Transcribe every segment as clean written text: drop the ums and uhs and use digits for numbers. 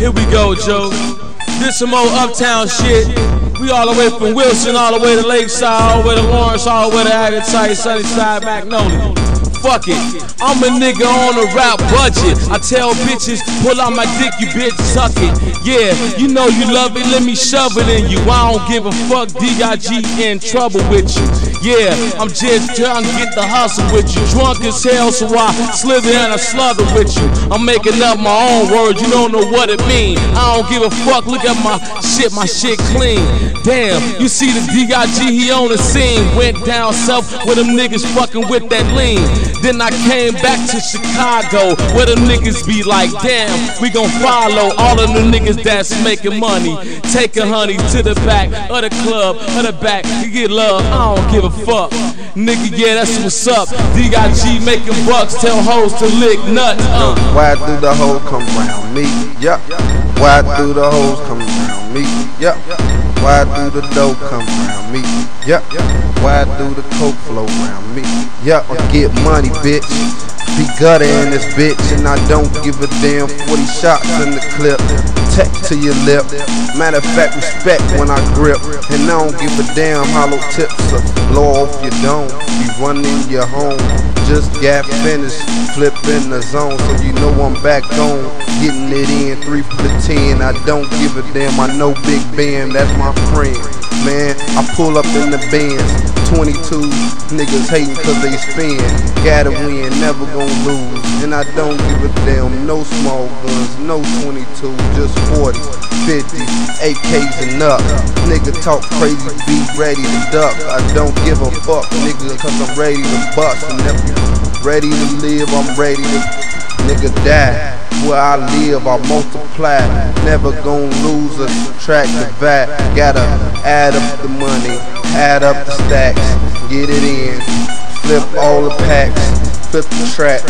Here we go, Joe. This some old uptown shit. We all the way from Wilson, all the way to Lakeside, all the way to Lawrence, all the way to Agatite, Sunnyside, Magnolia. Fuck it, I'm a nigga on a rap budget. I tell bitches, pull out my dick, you bitch, suck it. Yeah, you know you love it, let me shove it in you. I don't give a fuck, D.I.G. in trouble with you. Yeah, I'm just trying to get the hustle with you. Drunk as hell, so I slither and I slugger with you. I'm making up my own words, you don't know what it mean. I don't give a fuck, look at my shit clean. Damn, you see the D.I.G. he on the scene. Went down south where them niggas fucking with that lean. Then I came back to Chicago where them niggas be like, damn, we gon' follow all of them niggas that's making money. Taking honey to the back of the club, of the back to get love. I don't give a fuck, nigga, yeah, that's what's up. D.I.G. making bucks, tell hoes to lick nuts. Why do the hoes come around me? Yup. Why do the hoes come around me? Yup. Why do the dough come around me? Yup. Why do the coke flow around me? Yup. Get money, bitch. Be gutter in this bitch, and I don't give a damn. 40 shots in the clip. Tech to your lip. Matter of fact, respect when I grip. And I don't give a damn hollow tips or blow off your dome. Be running your home. Just got finished, flipping the zone. So you know I'm back on, getting it in 3 for the 10. I don't give a damn, I know Big Ben, that's my friend. Man, I pull up in the Benz. 22 niggas hating cause they spin. Gotta win, never gon' lose. And I don't give a damn, no small guns, no 22, just 40, 50, AKs and up. Nigga talk crazy, be ready to duck. I don't give a fuck, nigga, cause I'm ready to bust. And if you ready to live, I'm ready to nigga die. Where I live, I multiply. Never gon' lose or subtract the VAT. Gotta add up the money, add up the stacks, get it in, flip all the packs, flip the track.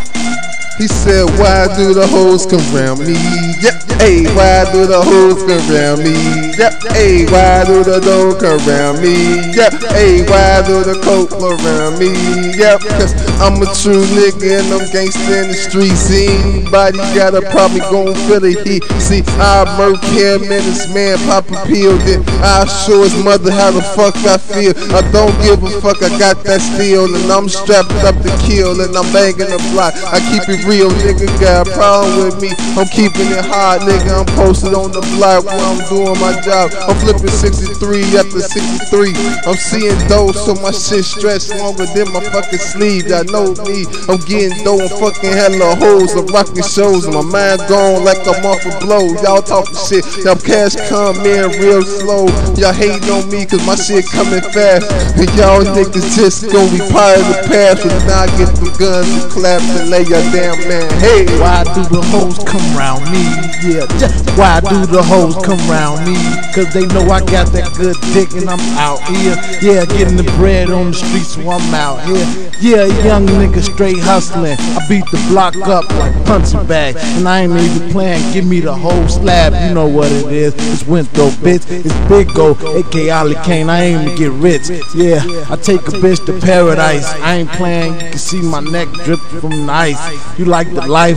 He said, why do the hoes come round me? Yep, hey, why do the hoes come round me? Yep, hey, why do the dough come round me? Yep, hey, why do the coke flow around me? Yep, cause I'm a true nigga and I'm gangsta in the streets. Anybody got a problem, gon' feel the heat. See, I murk him and this man pop a pill. Then I show his mother how the fuck I feel. I don't give a fuck, I got that steel. And I'm strapped up to kill and I'm banging the block. I keep it real, nigga, got a problem with me. I'm keeping it hard, nigga. I'm posted on the block where I'm doing my job. I'm flipping 63 after 63. I'm seeing dough, so my shit stretch longer than my fucking sleeves. I know me, I'm getting dough and fucking hella hoes. I'm rocking shows and my mind gone like I'm off a blow. Y'all talking shit, y'all cash come in real slow. Y'all hating on me cause my shit coming fast. And y'all niggas just gon' be part of the past. And now I get the guns and clap and lay your damn man. Hey, why do the hoes come round me? Yeah, why do the hoes come round me? Cause they know I got that good dick and I'm out here. Yeah, getting the bread on the streets, so I'm out here. Yeah, young nigga straight hustling. I beat the block up like punching bag. And I ain't even playing, give me the whole slab. You know what it is, it's Winthrow, bitch. It's Big O, aka Ollie Kane. I aim to get rich. Yeah, I take a bitch to paradise. I ain't playing, you can see my neck dripping from the ice. You like the life?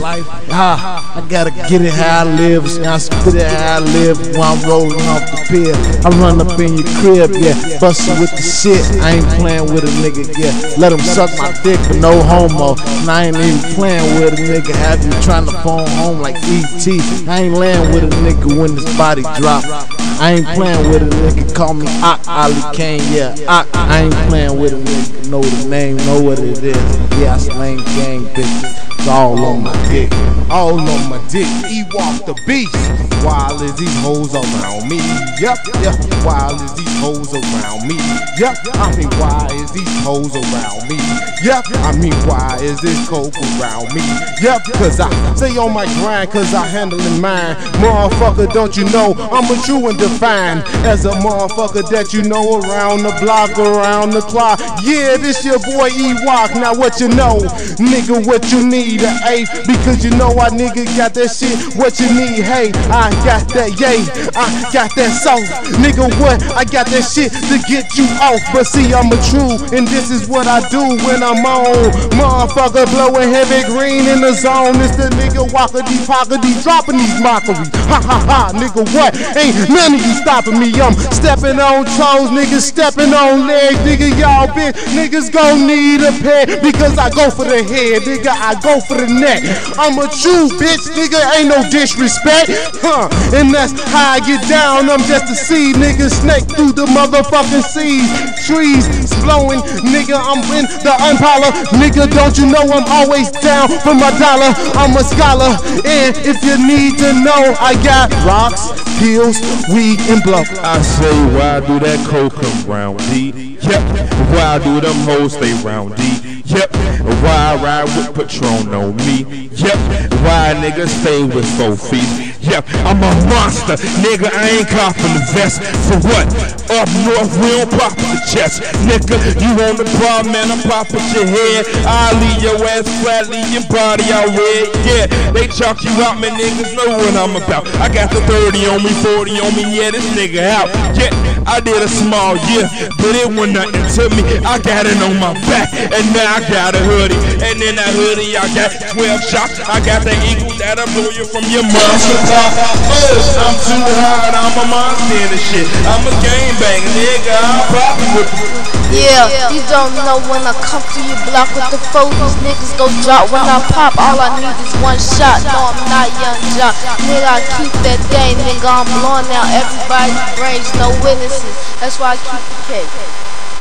I gotta get it how I live. I spit it how I live while I'm rolling off the pier. I run up in your crib, yeah, bust you with the shit. I ain't playing with a nigga, yeah. Let him suck my dick, but no homo. And I ain't even playing with a nigga, have you trying to phone home like E.T. I ain't laying with a nigga when his body drop. I ain't playing with a nigga, call me Ollie Kane, yeah. I ain't playing with a nigga, know the name, know what it is. Yeah, I slang gang bitches. It's all on my dick, all on my dick. Ewok the beast. While is these hoes around me? Yep, yep. While is these hoes around me? Yep. I mean, why is these hoes around me? Yep. I mean, why is this coke around me? Yep. Cause I stay on my grind, cause I handling mine. Motherfucker, don't you know I'm a true and defined as a motherfucker that you know around the block, around the clock. Yeah, this your boy Ewok. Now what you know, nigga? What you need? A, because you know I nigga got that shit. What you need? Hey, I got that yay, I got that soul. Nigga, what? I got got that shit to get you off. But see, I'm a true, and this is what I do when I'm on. Motherfucker blowing heavy green in the zone. It's the nigga Walker D. Parker D. dropping these mockeries. Ha ha ha, nigga, what? Ain't none of you stopping me. I'm stepping on toes, niggas stepping on legs. Nigga, y'all bitch, niggas gon' need a pad because I go for the head, nigga, I go for the neck. I'm a true bitch, nigga, ain't no disrespect. And that's how I get down. I'm just a seed, nigga, snake through the motherfucking seas. Trees blowing, nigga, I'm in the unpoller. Nigga, don't you know I'm always down for my dollar? I'm a scholar, and if you need to know, I got rocks, pills, weed, and blow. I say, why do that coke come round D? Yep. Why do them hoes stay round D? Yep. Why I ride with Patron on me? Yep. Why niggas stay with 4 feet? Yep. I'm a monster, nigga. I ain't copping the vest. For what? Up north, we don't pop the chest, nigga. You on the bar, man? I'm popping your head. I'll leave your ass flat, leave your body all red. Yeah, they chalk you out, man. Niggas know what I'm about. I got the 30 on me, 40 on me. Yeah, this nigga out. Yeah, I did a small but it was nothing to me. I got it on my back, and now I got a hoodie. And in that hoodie, I got 12 shots. I got the eagle that'll blow you from your monster top. I'm too hot, I'm a monster and shit. I'm a gangbang, nigga. I'm popping with you. Yeah, you don't know when I come to your block with the 4, these niggas go drop. When I pop, all I need is 1 shot. No, I'm not Young John. Nigga, I keep that game, nigga. I'm blowing out everybody's brains, no witnesses. That's why I keep the cake.